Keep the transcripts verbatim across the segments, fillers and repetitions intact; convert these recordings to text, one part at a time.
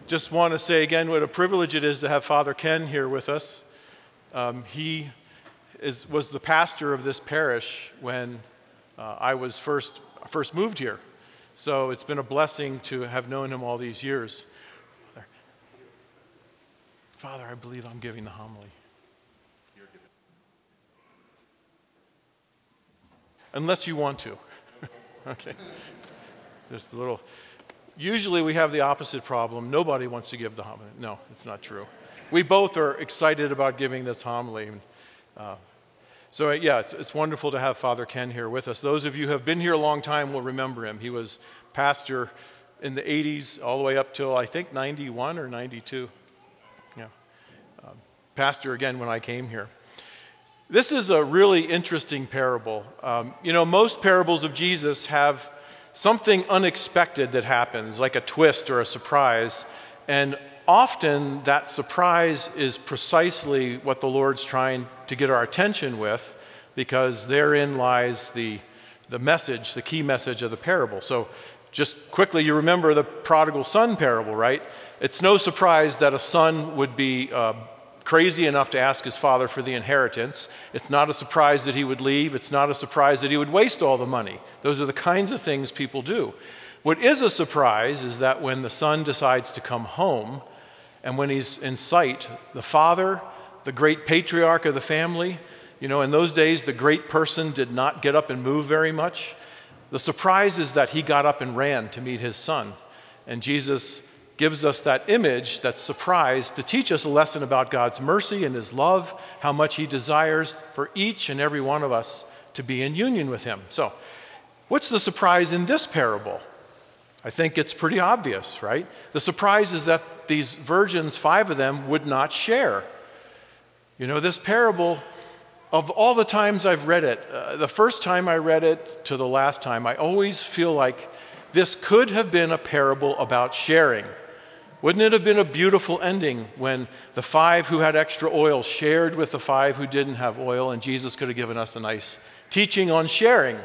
Just want to say again what a privilege it is to have Father Ken here with us. Um, he is, was the pastor of this parish when uh, I was first, first moved here. So it's been a blessing to have known him all these years. Father, Father, I believe I'm giving the homily. Unless you want to. Okay. Just a little... Usually we have the opposite problem. Nobody wants to give the homily. No, it's not true. We both are excited about giving this homily. Uh, so yeah, it's, it's wonderful to have Father Ken here with us. Those of you who have been here a long time will remember him. He was pastor in the eighties all the way up till I think ninety-one or ninety-two. Yeah, uh, pastor again when I came here. This is a really interesting parable. Um, you know, most parables of Jesus have something unexpected that happens, like a twist or a surprise. And often that surprise is precisely what the Lord's trying to get our attention with, because therein lies the, the message, the key message of the parable. So just quickly, you remember the prodigal son parable, right? It's no surprise that a son would be uh, crazy enough to ask his father for the inheritance. It's not a surprise that he would leave. It's not a surprise that he would waste all the money. Those are the kinds of things people do. What is a surprise is that when the son decides to come home, and when he's in sight, the father, the great patriarch of the family, you know, in those days, the great person did not get up and move very much. The surprise is that he got up and ran to meet his son. And Jesus gives us that image, that surprise, to teach us a lesson about God's mercy and his love, how much he desires for each and every one of us to be in union with him. So, what's the surprise in this parable? I think it's pretty obvious, right? The surprise is that these virgins, five of them, would not share. You know, this parable, of all the times I've read it, uh, the first time I read it to the last time, I always feel like this could have been a parable about sharing. Wouldn't it have been a beautiful ending when the five who had extra oil shared with the five who didn't have oil, and Jesus could have given us a nice teaching on sharing?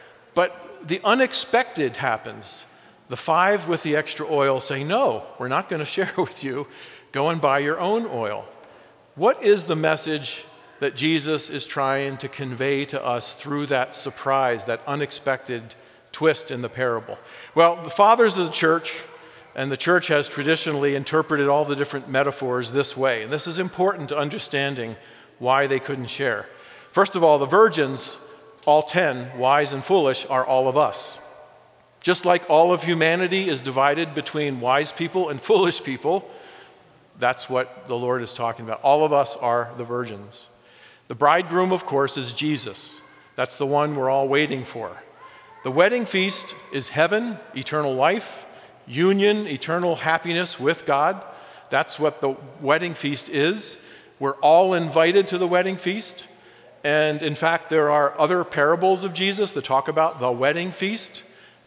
But the unexpected happens. The five with the extra oil say, no, we're not going to share with you. Go and buy your own oil. What is the message that Jesus is trying to convey to us through that surprise, that unexpected twist in the parable? Well, the fathers of the church, and the church has traditionally interpreted all the different metaphors this way. And this is important to understanding why they couldn't share. First of all, the virgins, all ten, wise and foolish, are all of us. Just like all of humanity is divided between wise people and foolish people, that's what the Lord is talking about. All of us are the virgins. The bridegroom, of course, is Jesus. That's the one we're all waiting for. The wedding feast is heaven, eternal life, union, eternal happiness with God. That's what the wedding feast is. We're all invited to the wedding feast. And in fact, there are other parables of Jesus that talk about the wedding feast.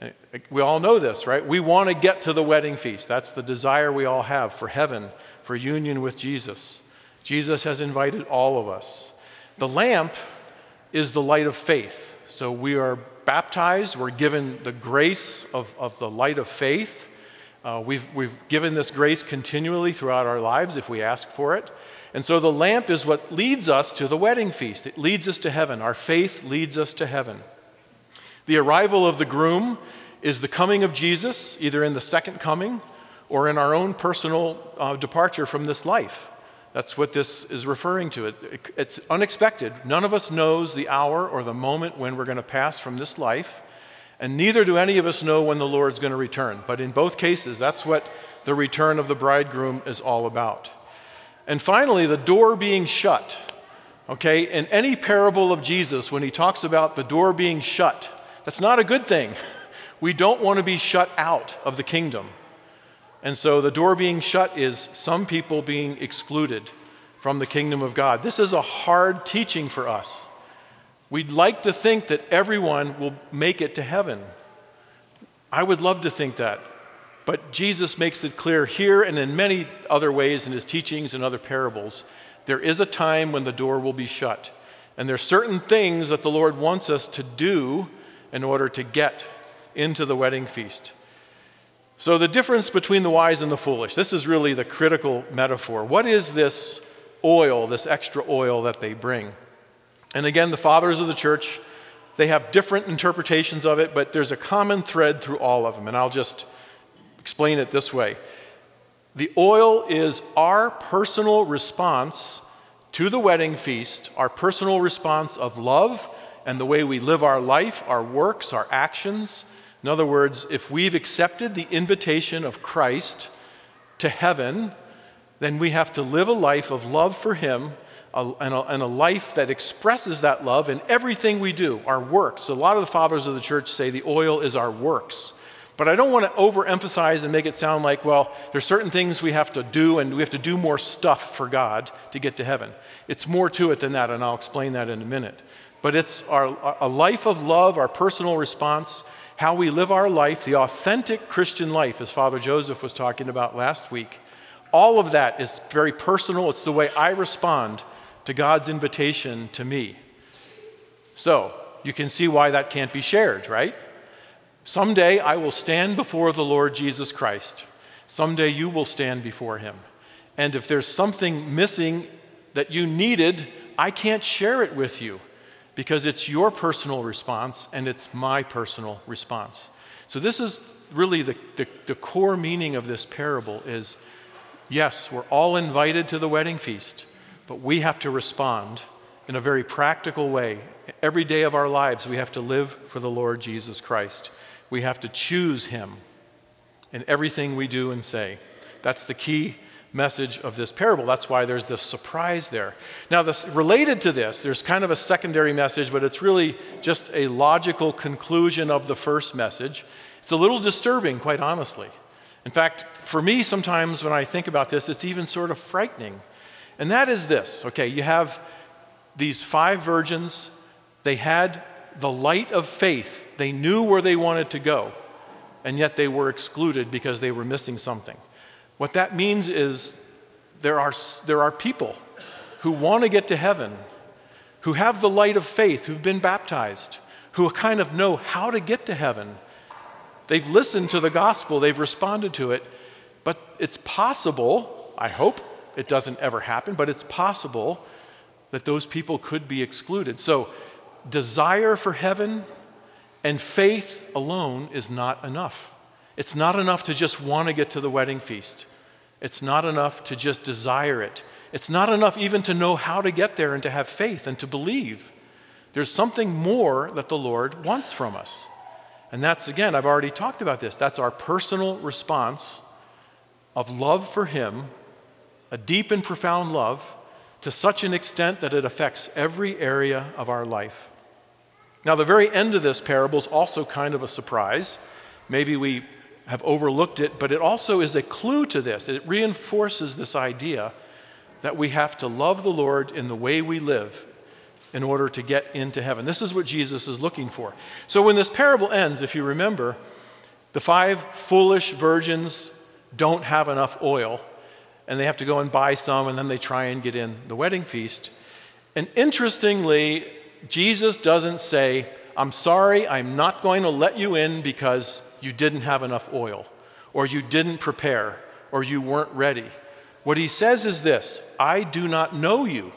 We all know this, right? We want to get to the wedding feast. That's the desire we all have for heaven, for union with Jesus. Jesus has invited all of us. The lamp is the light of faith. So we are baptized, we're given the grace of, of the light of faith. Uh, we've, we've given this grace continually throughout our lives if we ask for it. And so the lamp is what leads us to the wedding feast. It leads us to heaven. Our faith leads us to heaven. The arrival of the groom is the coming of Jesus, either in the second coming or in our own personal uh, departure from this life. That's what this is referring to. It, it, it's unexpected. None of us knows the hour or the moment when we're going to pass from this life, and neither do any of us know when the Lord's going to return. But in both cases, that's what the return of the bridegroom is all about. And finally, the door being shut. Okay, in any parable of Jesus, when he talks about the door being shut, that's not a good thing. We don't want to be shut out of the kingdom. And so the door being shut is some people being excluded from the kingdom of God. This is a hard teaching for us. We'd like to think that everyone will make it to heaven. I would love to think that. But Jesus makes it clear here and in many other ways in his teachings and other parables, there is a time when the door will be shut. And there are certain things that the Lord wants us to do in order to get into the wedding feast. So the difference between the wise and the foolish, this is really the critical metaphor. What is this oil, this extra oil that they bring? And again, the fathers of the church, they have different interpretations of it, but there's a common thread through all of them, and I'll just explain it this way. The oil is our personal response to the wedding feast, our personal response of love and the way we live our life, our works, our actions. In other words, if we've accepted the invitation of Christ to heaven, then we have to live a life of love for him a, and, a, and a life that expresses that love in everything we do, our works. A lot of the fathers of the church say the oil is our works. But I don't want to overemphasize and make it sound like, well, there's certain things we have to do and we have to do more stuff for God to get to heaven. It's more to it than that, and I'll explain that in a minute. But it's our, a life of love, our personal response, how we live our life, the authentic Christian life, as Father Joseph was talking about last week. All of that is very personal. It's the way I respond to God's invitation to me. So, you can see why that can't be shared, right? Someday I will stand before the Lord Jesus Christ. Someday you will stand before him. And if there's something missing that you needed, I can't share it with you because it's your personal response and it's my personal response. So this is really the, the, the core meaning of this parable is, yes, we're all invited to the wedding feast, but we have to respond in a very practical way. Every day of our lives, we have to live for the Lord Jesus Christ. We have to choose him in everything we do and say. That's the key message of this parable. That's why there's this surprise there. Now, this, related to this, there's kind of a secondary message, but it's really just a logical conclusion of the first message. It's a little disturbing, quite honestly. In fact, for me, sometimes when I think about this, it's even sort of frightening. And that is this, okay, you have these five virgins. They had the light of faith. They knew where they wanted to go, and yet they were excluded because they were missing something. What that means is there are, there are people who want to get to heaven, who have the light of faith, who've been baptized, who kind of know how to get to heaven. They've listened to the gospel, they've responded to it, but it's possible, I hope it doesn't ever happen, but it's possible that those people could be excluded. So desire for heaven and faith alone is not enough. It's not enough to just want to get to the wedding feast. It's not enough to just desire it. It's not enough even to know how to get there and to have faith and to believe. There's something more that the Lord wants from us. And that's, again, I've already talked about this. That's our personal response of love for him, a deep and profound love, to such an extent that it affects every area of our life. Now, the very end of this parable is also kind of a surprise. Maybe we have overlooked it, but it also is a clue to this. It reinforces this idea that we have to love the Lord in the way we live in order to get into heaven. This is what Jesus is looking for. So when this parable ends, if you remember, the five foolish virgins don't have enough oil, and they have to go and buy some, and then they try and get in the wedding feast. And interestingly, Jesus doesn't say, I'm sorry, I'm not going to let you in because you didn't have enough oil, or you didn't prepare, or you weren't ready. What he says is this, I do not know you.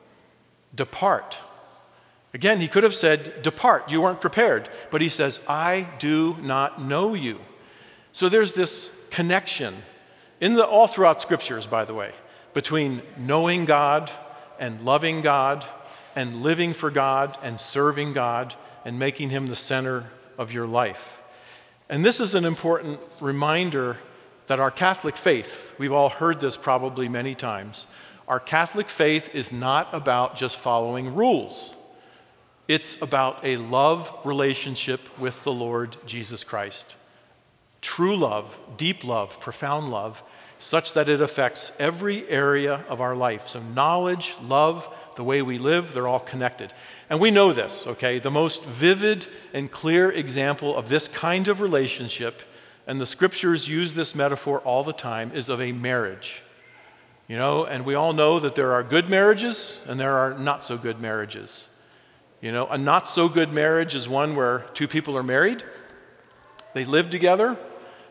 Depart. Again, he could have said, depart, you weren't prepared. But he says, I do not know you. So there's this connection, in the, all throughout scriptures, by the way, between knowing God and loving God and living for God and serving God and making him the center of your life. And this is an important reminder that our Catholic faith, we've all heard this probably many times, our Catholic faith is not about just following rules. It's about a love relationship with the Lord Jesus Christ. True love, deep love, profound love, such that it affects every area of our life. So knowledge, love, the way we live, they're all connected. And we know this, okay? The most vivid and clear example of this kind of relationship, and the scriptures use this metaphor all the time, is of a marriage. You know, and we all know that there are good marriages and there are not so good marriages. You know, a not so good marriage is one where two people are married, they live together,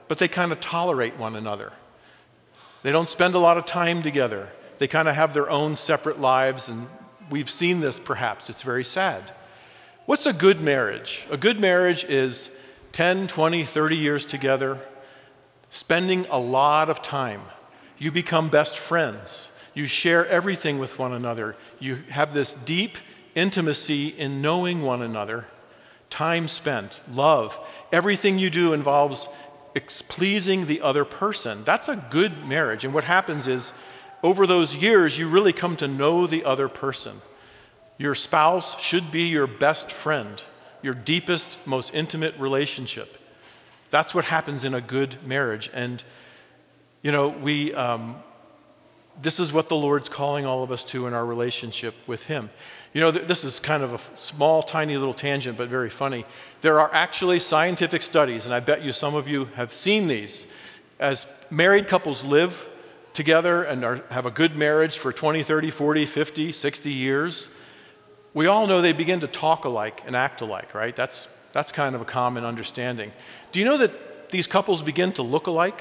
but they kind of tolerate one another. They don't spend a lot of time together. They kind of have their own separate lives, and we've seen this perhaps. It's very sad. What's a good marriage? A good marriage is ten, twenty, thirty years together, spending a lot of time. You become best friends. You share everything with one another. You have this deep intimacy in knowing one another. Time spent, love. Everything you do involves ex- pleasing the other person. That's a good marriage. And what happens is, over those years, you really come to know the other person. Your spouse should be your best friend, your deepest, most intimate relationship. That's what happens in a good marriage. And, you know, we, um, this is what the Lord's calling all of us to in our relationship with Him. You know, th- this is kind of a small, tiny little tangent, but very funny. There are actually scientific studies, and I bet you some of you have seen these. As married couples live together and are, have a good marriage for twenty, thirty, forty, fifty, sixty years, we all know they begin to talk alike and act alike, right? That's, that's kind of a common understanding. Do you know that these couples begin to look alike?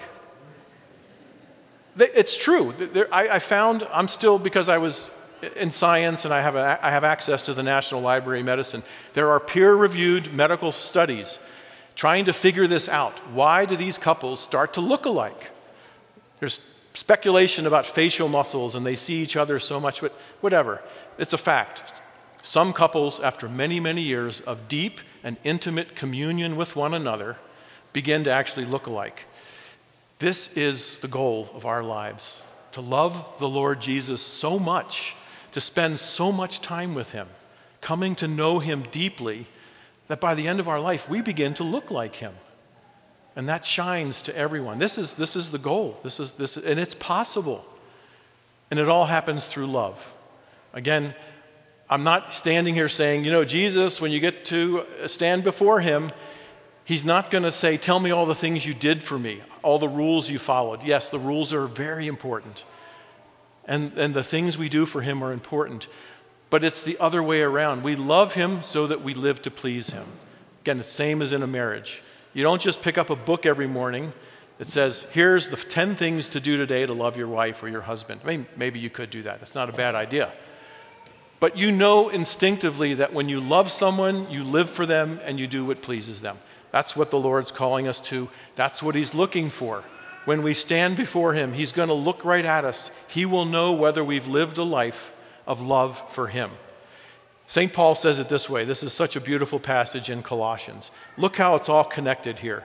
They, it's true. There, I, I found, I'm still, because I was in science and I have, a, I have access to the National Library of Medicine, there are peer-reviewed medical studies trying to figure this out. Why do these couples start to look alike? There's speculation about facial muscles and they see each other so much, but whatever. It's a fact. Some couples, after many, many years of deep and intimate communion with one another, begin to actually look alike. This is the goal of our lives, to love the Lord Jesus so much, to spend so much time with Him, coming to know Him deeply, that by the end of our life, we begin to look like Him. And that shines to everyone. This is, this is the goal. This is, this, and it's possible. And it all happens through love. Again, I'm not standing here saying, you know, Jesus, when you get to stand before Him, He's not going to say, tell me all the things you did for me, all the rules you followed. Yes, the rules are very important. And, and the things we do for Him are important. But it's the other way around. We love Him so that we live to please Him. Again, the same as in a marriage. You don't just pick up a book every morning that says, here's the ten things to do today to love your wife or your husband. I mean, maybe you could do that. That's not a bad idea. But you know instinctively that when you love someone, you live for them and you do what pleases them. That's what the Lord's calling us to. That's what He's looking for. When we stand before Him, He's going to look right at us. He will know whether we've lived a life of love for Him. Saint Paul says it this way. This is such a beautiful passage in Colossians. Look how it's all connected here.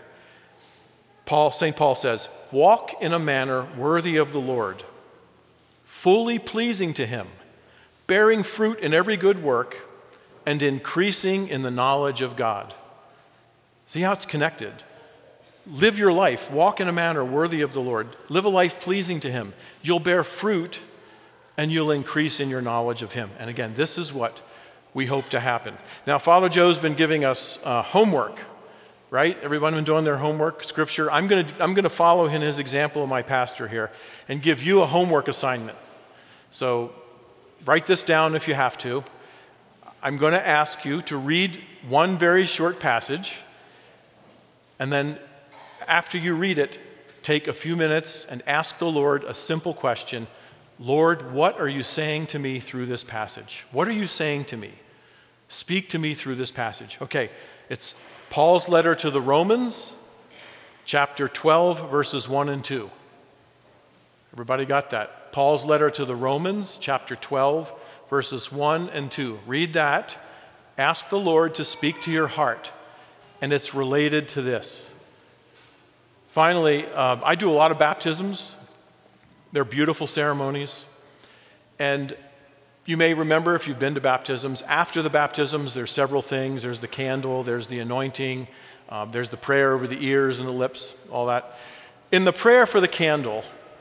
Paul, Saint Paul says, walk in a manner worthy of the Lord, fully pleasing to Him, bearing fruit in every good work, and increasing in the knowledge of God. See how it's connected? Live your life. Walk in a manner worthy of the Lord. Live a life pleasing to Him. You'll bear fruit, and you'll increase in your knowledge of Him. And again, this is what we hope to happen. Now, Father Joe's been giving us uh, homework, right? Everyone been doing their homework, scripture. I'm going to I'm going to follow in his example of my pastor here and give you a homework assignment. So write this down if you have to. I'm going to ask you to read one very short passage, and then after you read it, take a few minutes and ask the Lord a simple question. Lord, what are you saying to me through this passage? What are you saying to me? Speak to me through this passage. Okay, it's Paul's letter to the Romans, chapter twelve, verses one and two. Everybody got that? Paul's letter to the Romans, chapter twelve, verses one and two. Read that. Ask the Lord to speak to your heart, and it's related to this. Finally, uh, I do a lot of baptisms. They're beautiful ceremonies. And you may remember, if you've been to baptisms, after the baptisms, there's several things. There's the candle, there's the anointing, um, there's the prayer over the ears and the lips, all that. In the prayer for the candle,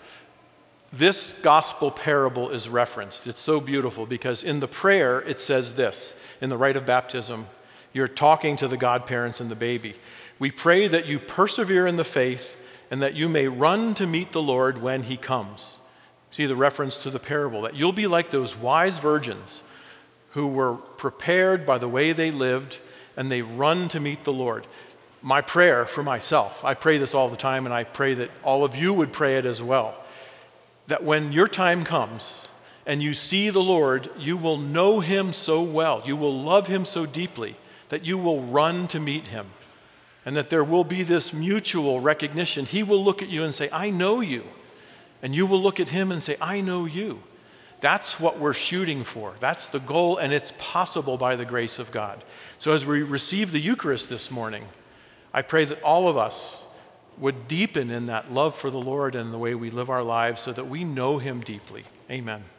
this gospel parable is referenced. It's so beautiful because in the prayer, it says this. In the rite of baptism, you're talking to the godparents and the baby. We pray that you persevere in the faith and that you may run to meet the Lord when He comes. See the reference to the parable, that you'll be like those wise virgins who were prepared by the way they lived, and they run to meet the Lord. my prayer for myself, I pray this all the time, and I pray that all of you would pray it as well, that when your time comes and you see the Lord, you will know him so well, you will love him so deeply that you will run to meet him, and that there will be this mutual recognition. He will look at you and say, I know you. And you will look at him and say, I know you. That's what we're shooting for. That's the goal, and it's possible by the grace of God. So as we receive the Eucharist this morning, I pray that all of us would deepen in that love for the Lord and the way we live our lives so that we know him deeply. Amen.